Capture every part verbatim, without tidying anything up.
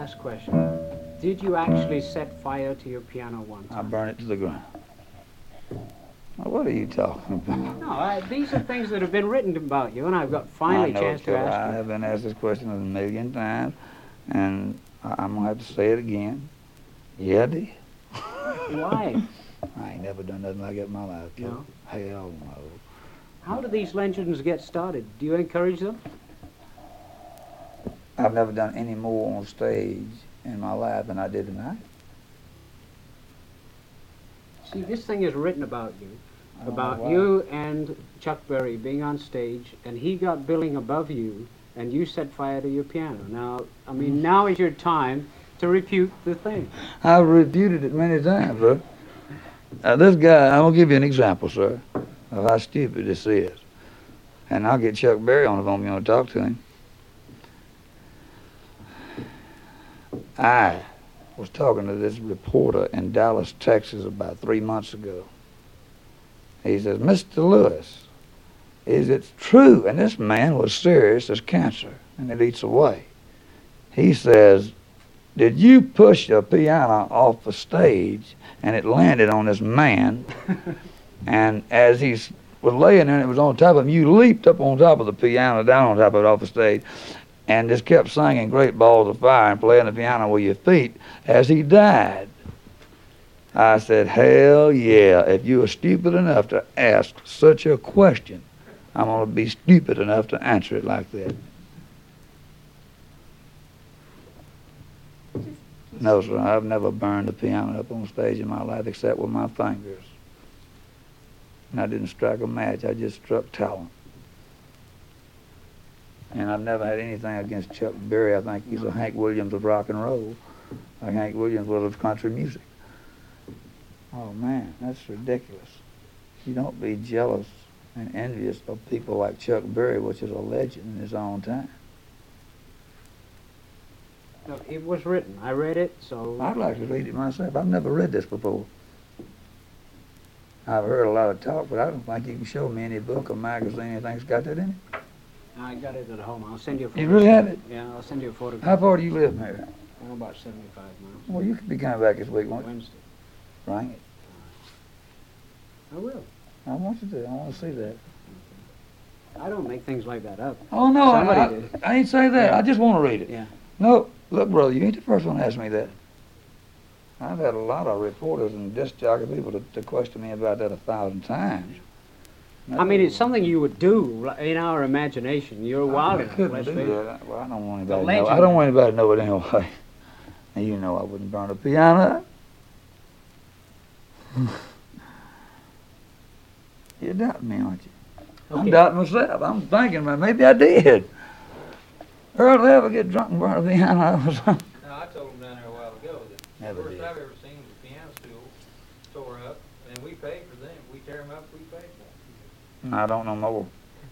last question. Did you actually set fire to your piano one I time? burned it to the ground. Now, what are you talking about? No, I, these are things that have been written about you, and I've got I finally a know chance it, to Phil. I ask you. have been asked this question a million times, and I- I'm gonna have to say it again. Yeah, I did. Why? I ain't never done nothing like that in my life. Phil. No? Hell no. How do these legends get started? Do you encourage them? I've never done any more on stage in my life than I did tonight. See, this thing is written about you, I don't about know why. you and Chuck Berry being on stage, and he got billing above you, and you set fire to your piano. Now, I mean, now is your time to refute the thing. I've refuted it many times, sir. Uh, this guy, I'm gonna give you an example, sir, of how stupid this is. And I'll get Chuck Berry on the phone if you want to talk to him. I was talking to this reporter in Dallas, Texas about three months ago. He says, Mister Lewis, is it true? And this man was serious as cancer, and it eats away. He says, did you push your piano off the stage and it landed on this man? And as he s- was laying there and it was on top of him, you leaped up on top of the piano, down on top of it off the stage, and just kept singing Great Balls of Fire and playing the piano with your feet as he died. I said, hell yeah, if you are stupid enough to ask such a question, I'm going to be stupid enough to answer it like that. No, sir, I've never burned a piano up on stage in my life except with my fingers. And I didn't strike a match, I just struck talent. And I've never had anything against Chuck Berry. I think he's a Hank Williams of rock and roll, like Hank Williams was of country music. Oh man, that's ridiculous. You don't be jealous and envious of people like Chuck Berry, which is a legend in his own time. No, it was written. I read it, so... I'd like to read it myself. I've never read this before. I've heard a lot of talk, but I don't think you can show me any book or magazine, anything's got that in it. I got it at home. I'll send you a photo. You really have it? Yeah, I'll send you a photograph. How far do you live from here? Oh, about seventy-five miles. Well, you could be coming back this week, won't you? Wednesday. Bring it. I will. I want you to. I want to see that. I don't make things like that up. Oh, no, I, Somebody I, did. I ain't say that. I just want to read it. Yeah. No, look, brother, you ain't the first one to ask me that. I've had a lot of reporters and disc jockey people to, to question me about that a thousand times. I mean, it's something you would do in our imagination. You're wild I enough. couldn't Let's do face it. that. Well, I don't want The anybody to know. I legend. don't want anybody to know it anyway. And you know I wouldn't burn a piano. You're doubting me, aren't you? I'm Okay. doubting myself. I'm thinking, well, maybe I did. Earl, did I ever get drunk and burn a piano or something? No, I told him down there a while ago that Never the first did. I've ever seen was a piano stool tore up, and we paid for them. We tear them up, we paid for them. I don't know more.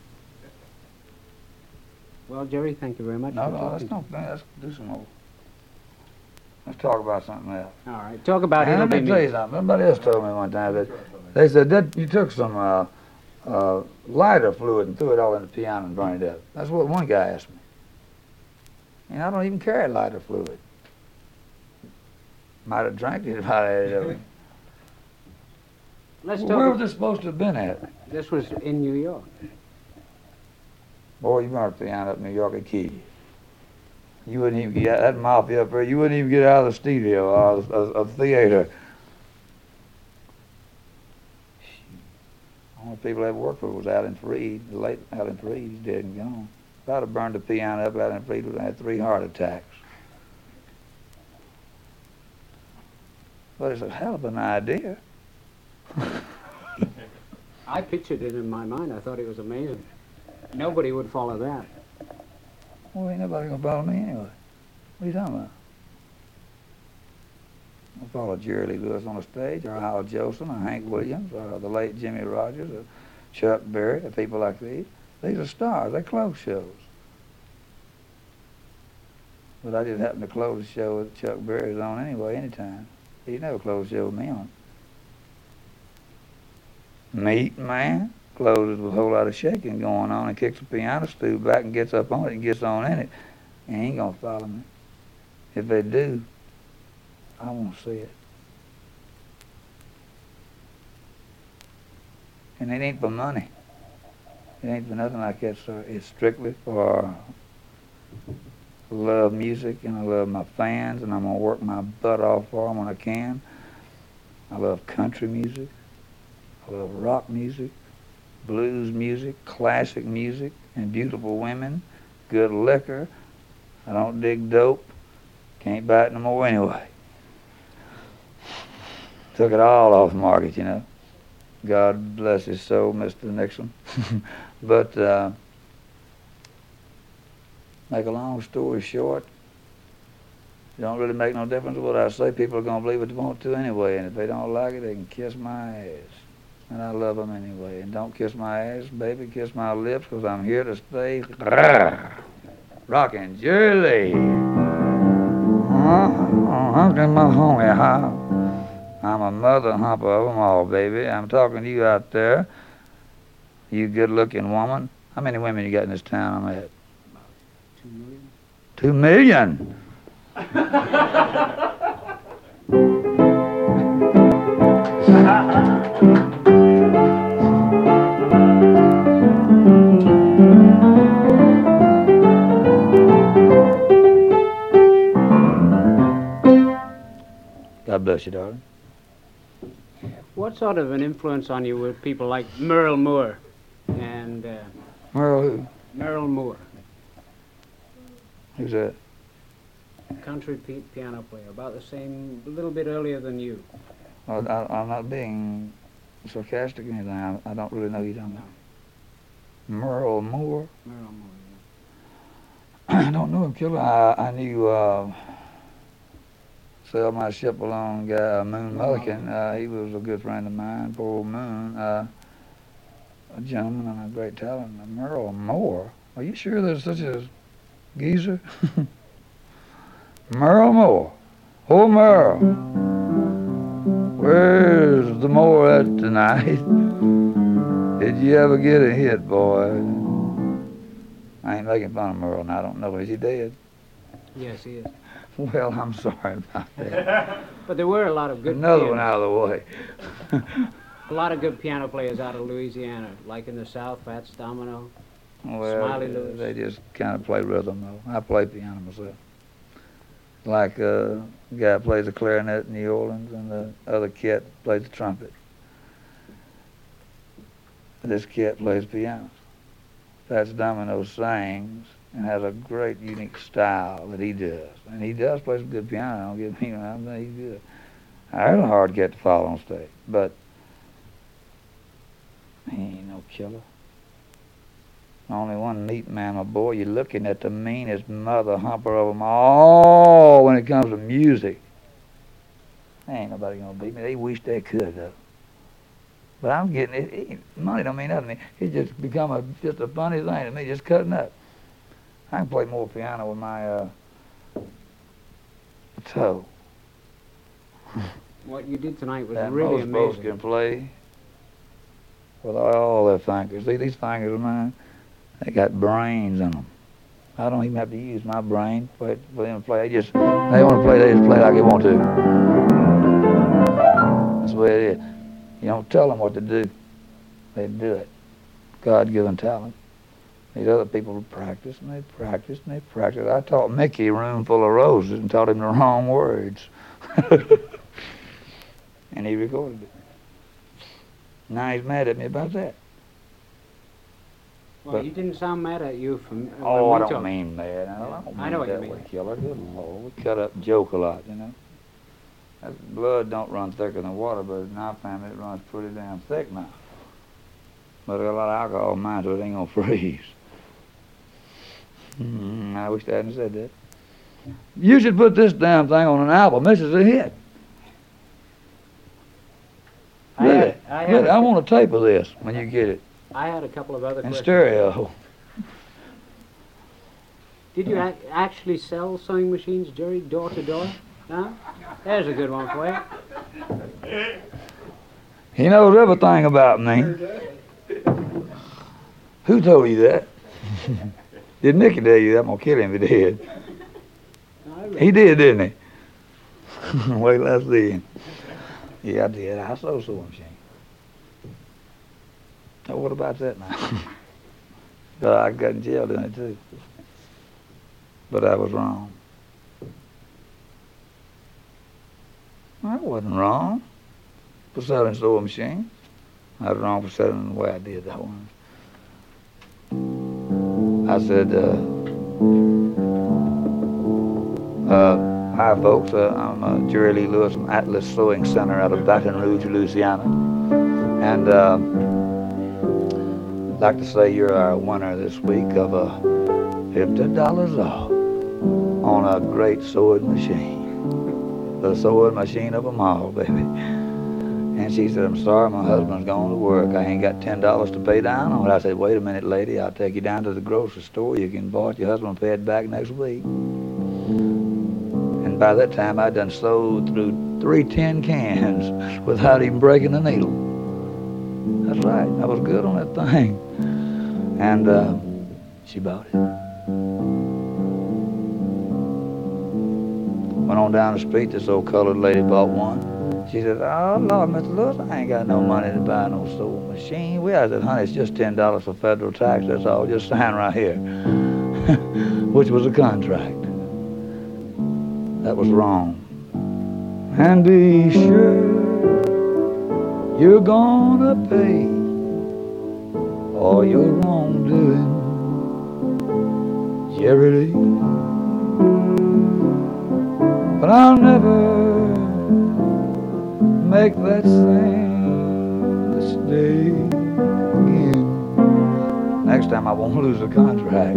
Well, Jerry, thank you very much No, for no, let's talking. not. Let's do some more. Let's talk about something else. All right. Talk about And It'll let Be me tell you Me. something. Somebody else told me one time that they said that you took some uh, uh, lighter fluid and threw it all in the piano and burned it up. That's what one guy asked me. And I don't even carry lighter fluid. Might have drank it if I had it. of it. Let's Well, where was talk. this supposed to have been at? This was in New York. Boy, you burned a piano up in New York and key. You wouldn't even get that mafia up there. You wouldn't even get out of the studio or of, of, of theater. The only people that worked for was Alan Freed, the late Alan Freed. He's dead and gone. If I'd have burned the piano up, Alan Freed would have had three heart attacks. But it's a hell of an idea. I pictured it in my mind. I thought it was amazing. Nobody would follow that. Well, ain't nobody gonna follow me anyway. What are you talking about? I'll follow Jerry Lee Lewis on the stage, or Hal Jolson, or Hank Williams, or the late Jimmy Rogers, or Chuck Berry, or people like these. These are stars. They close shows. But I just happened to close the show with Chuck Berry's on anyway, anytime. He never closed the show with me on. Meat Man closes with a whole lot of shaking going on and kicks the piano stool back and gets up on it and gets on in it. And he ain't gonna follow me. If they do, I want to see it. And it ain't for money. It ain't for nothing like that, sir. It's strictly for I love music, and I love my fans, and I'm going to work my butt off for them when I can. I love country music. I love rock music, blues music, classic music, and beautiful women, good liquor. I don't dig dope. Can't buy it no more anyway. Took it all off the market, you know. God bless his soul, Mister Nixon. But uh, make a long story short, it don't really make no difference what I say. People are going to believe what they want to anyway, and if they don't like it, they can kiss my ass. And I love them anyway. And don't kiss my ass, baby, kiss my lips, because I'm here to stay. Rockin' Julie. Humping my homie, huh? I'm a mother humper of them all, baby. I'm talking to you out there, you good-looking woman. How many women you got in this town I'm at? Two million. Two million? God bless you, darling. What sort of an influence on you were people like Merle Moore and uh, Merle who? Merle Moore, Who's that? country pi- piano player, about the same, a little bit earlier than you. Well, I, I'm not being sarcastic or anything. I, I don't really know you, don't know. Merle Moore? Merle Moore, I don't know him, killer. I, I knew uh, Sell My Ship Along guy, uh, Moon Mulligan. Uh, he was a good friend of mine, poor old Moon. Uh, a gentleman and a great talent. Uh, Merle Moore? Are you sure there's such a geezer? Merle Moore. Oh, Merle. Where's the Moore at tonight? Did you ever get a hit, boy? I ain't making fun of Merle, and I don't know. Is he dead? yeah. Yes, he is. Well, I'm sorry about that. But there were a lot of good Another piano- one out of the way. a lot of good piano players out of Louisiana, like in the South, Fats Domino. Well, Smiley Lewis. they just kind of play rhythm, though. I play piano myself. Like uh, the guy plays the clarinet in New Orleans, and the other cat plays the trumpet. This cat plays piano. Fats Domino sings and has a great, unique style that he does. And he does play some good piano, don't get me wrong, I think he's good. I was a hard cat to follow on stage, but he ain't no killer. Only one neat man, my boy. You're looking at the meanest mother humper of them all when it comes to music. Ain't nobody gonna beat me. They wish they could, though. But I'm getting it. it money don't mean nothing to me. It's just become a just a funny thing to me, just cutting up. I can play more piano with my uh, toe. What you did tonight was That really most folks amazing. can play with all their fingers. See, these fingers of mine, they got brains in them. I don't even have to use my brain for, for them to play. They just, they want to play, they just play like they want to. That's the way it is. You don't tell them what to do. They do it. God-given talent. These other people practice, and they practice, and they practice. I taught Mickey a room full of roses and taught him the wrong words. And he recorded it. Now he's mad at me about that. Well, but- he didn't sound mad at you from. when Oh, we I don't talked. mean that. I don't mean I know what you that mean. way, killer. Good Lord, we cut up and joke a lot, you know. That blood don't run thicker than water, but in our family it runs pretty damn thick now. But I got a lot of alcohol in mine, so it ain't gonna freeze. Mm, I wish I hadn't said that. You should put this damn thing on an album. This is a hit. I Really? had, I, had Really, a, I want a tape of this when you get it I had a couple of other in questions. stereo. Did you ac- actually sell sewing machines, Jerry, door to door? Huh? There's a good one for you. He knows everything about me. Who told you that? Did Nicky tell you that? I'm gonna kill him if he did. I read He it. did, didn't he? Wait till I see him. Yeah, I did. I saw a sewing machine. Now, what about that now? But I got in jail doing it too. But I was wrong. I wasn't wrong for selling sewing machines. I was wrong for selling them the way I did that one. I said, uh, uh, hi folks, uh, I'm uh, Jerry Lee Lewis from Atlas Sewing Center out of Baton Rouge, Louisiana. And uh, I'd like to say you're our winner this week of a fifty dollars off on a great sewing machine. The sewing machine of them all, baby. And she said, I'm sorry, my husband's gone to work. I ain't got ten dollars to pay down on it. I said, wait a minute, lady. I'll take you down to the grocery store. You can buy it. Your husband will pay it back next week. And by that time, I'd done sewed through three tin cans without even breaking a needle. That's right. I was good on that thing. And uh, she bought it. Went on down the street. This old colored lady bought one. She said, oh, Lord, Mister Lewis, I ain't got no money to buy no sewing machine. Well, I said, honey, it's just ten dollars for federal tax, that's all. Just sign right here. Which was a contract. That was wrong. And be sure you're gonna pay all your wrongdoing, Jerry Lee. But I'll never make that same mistake again. Next time I won't lose a contract.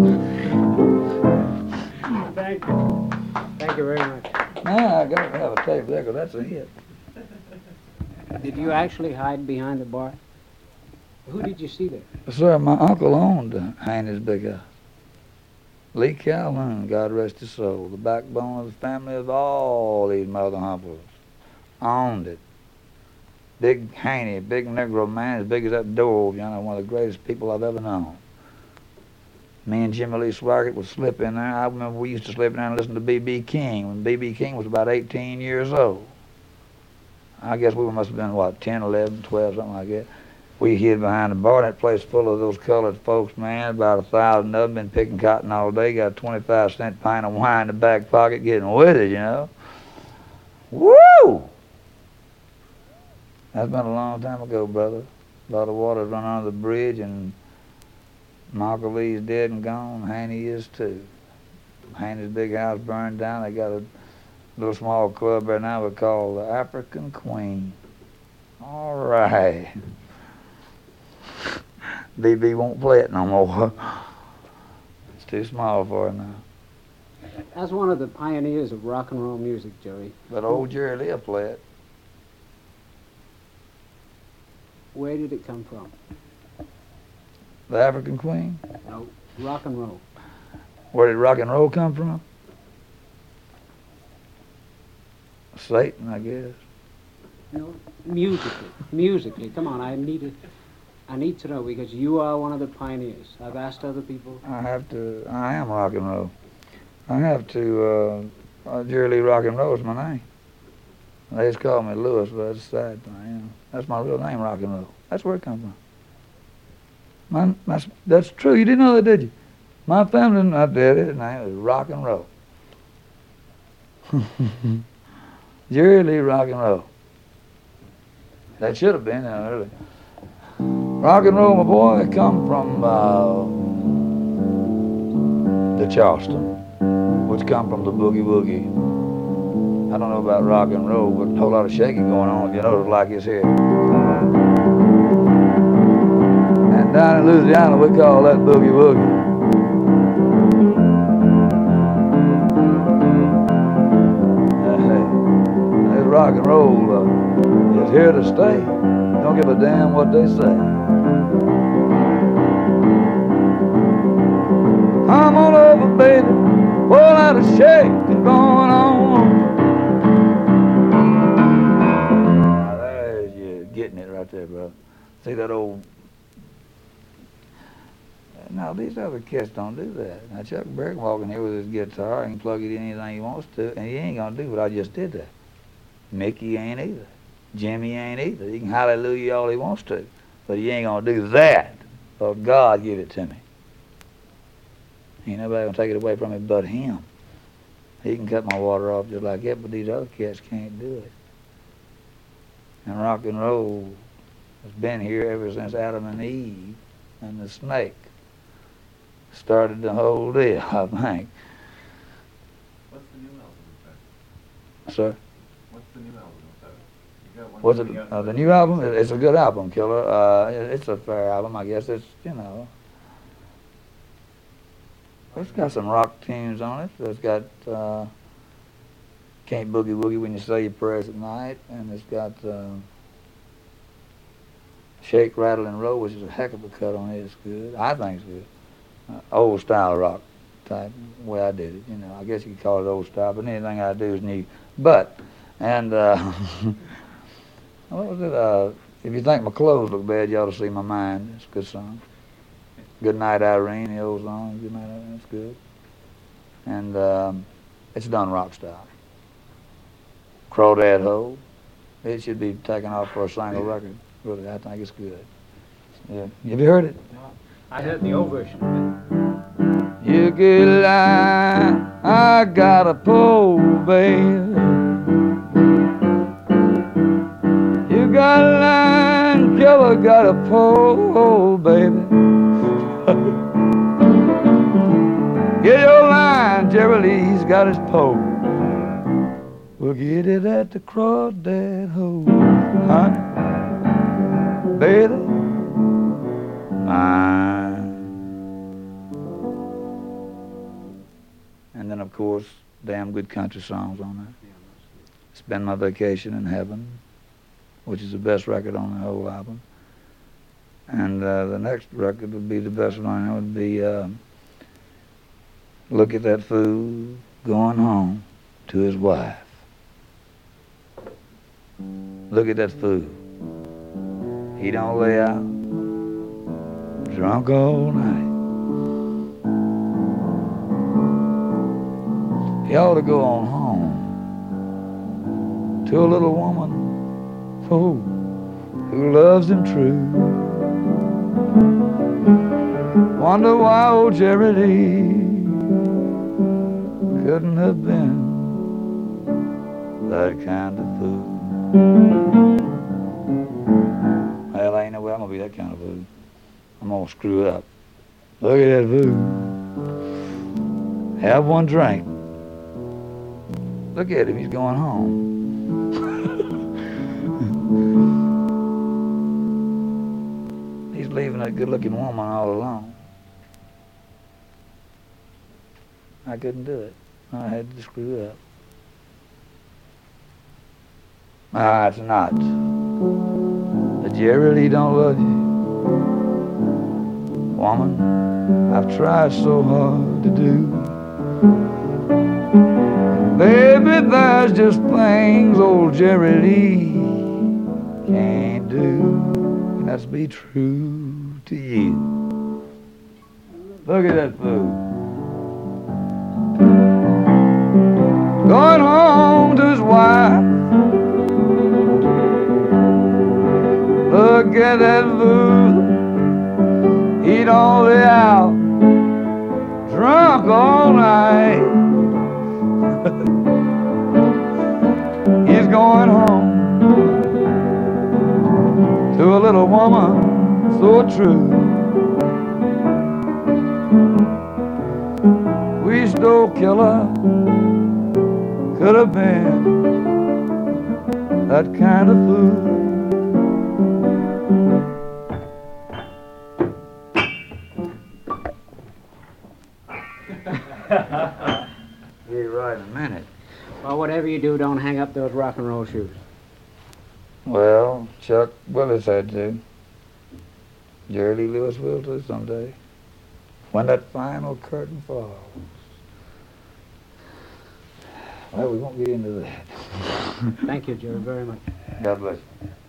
Thank you. Thank you very much. Now I gotta have a tape record. That's a hit. Did you actually hide behind the bar? Who did you see there? Sir, my uncle owned uh, Haney's Big House. Lee Calhoun, God rest his soul, the backbone of the family of all these mother humpers, owned it. Big Haney, big Negro man, as big as that door, you know, one of the greatest people I've ever known. Me and Jimmy Lee Swaggart would slip in there. I remember we used to slip in there and listen to B B King when B B King was about eighteen years old. I guess we must have been, what, ten, eleven, twelve, something like that. We hid behind the bar. That place full of those colored folks, man. About a thousand of them been picking cotton all day. Got a twenty-five cent pint of wine in the back pocket, getting with it, you know. Woo! That's been a long time ago, brother. A lot of water's run under the bridge, and Marco Lee's dead and gone. Haney is too. Haney's big house burned down. They got a little small club right now we call the African Queen. All right. B B won't play it no more. It's too small for her now. As one of the pioneers of rock and roll music, Jerry, But old Jerry Lee will play it. where did it come from? The African Queen? No, rock and roll. Where did rock and roll come from? Satan, I guess. No, musically. Musically. Come on, I need to, I need to know because you are one of the pioneers. I've asked other people. I have to, I am rock and roll. I have to, uh, uh, Jerry Lee Rock and Roll is my name. They just call me Lewis, but that's a sad thing, you know. That's my real name, rock and roll. That's where it comes from. My, my, that's true. You didn't know that, did you? My family, I did it, and name was rock and roll. Jerry Lee Rock and Roll. That should have been, uh, really. Rock and roll, my boy, it come from uh, the Charleston, which come from the boogie woogie. I don't know about rock and roll, but a whole lot of shaking going on, if you notice, like it's here. And down in Louisiana, we call that boogie woogie. Uh, hey, this rock and roll uh, is here to stay. Don't give a damn what they say. Come on over, baby, whole lot of shaking going on. Now there's you getting it right there, brother. See that old Now, these other cats don't do that. Now, Chuck Berry can walk in here with his guitar and plug it in anything he wants to, and he ain't going to do what I just did there. Mickey ain't either. Jimmy ain't either. He can hallelujah all he wants to, but he ain't going to do that. Or God give it to me. Ain't nobody going to take it away from me but him. He can cut my water off just like that, but these other cats can't do it. And rock and roll has been here ever since Adam and Eve and the snake started the whole deal, I think. What's the new album about? Sir? What's the new album about? You got one What's it? coming out Uh, the in new album? It- It's a good album, Killer. Uh, it- it's a fair album, I guess. It's, you know, it's got some rock tunes on it. It's got uh, Can't Boogie Woogie When You Say Your Prayers at Night, and it's got uh, Shake, Rattle, and Roll, which is a heck of a cut on it. It's good. I think it's good. Uh, old style rock type, way I did it. You know, I guess you could call it old style, but anything I do is new. But, and, uh, what was it? Uh, if you think my clothes look bad, you ought to see my mind. It's a good song. Good Night, Irene, the old song. Good Night, Irene. It's good. And um, it's done rock style. Crawdad Hole. It should be taken off for a single record. Really, I think it's good. Yeah. Have you heard it? I heard the old version of it. You get a line, I got a pole, babe. You got a line, Killer got a pole, baby. Get your line, Jerry Lee's got his pole. We'll get it at the Crawdad Hole, honey, baby, mine. And then, of course, damn good country songs on there. Spend My Vacation in Heaven, which is the best record on the whole album. And uh, the next record would be the best one. It would be uh, Look at That Fool Going Home to His Wife. Look at that fool. He don't lay out drunk all night. He ought to go on home to a little woman, oh, who loves him true. Wonder why old Jerry Lee couldn't have been that kind of fool. Well, ain't no way I'm gonna be that kind of fool. I'm gonna screw up. Look at that fool. Have one drink. Look at him, he's going home. He's leaving that good-looking woman all alone. I couldn't do it. I had to screw up. Ah, it's not. The Jerry Lee don't love you. Woman, I've tried so hard to do. Baby, there's just things old Jerry Lee can't do. And that's be true to you. Look at that fool. Going home to his wife. Look at that fool. He don't lay out drunk all night. He's going home to a little woman so true. We stole Killer could have been that kind of fool. Be right in a minute. Well, whatever you do, don't hang up those rock and roll shoes. Well, Chuck Willis had to. Jerry Lee Lewis will too someday. When that final curtain falls. Well, we won't get into that. Thank you, Jerry, very much. God bless you.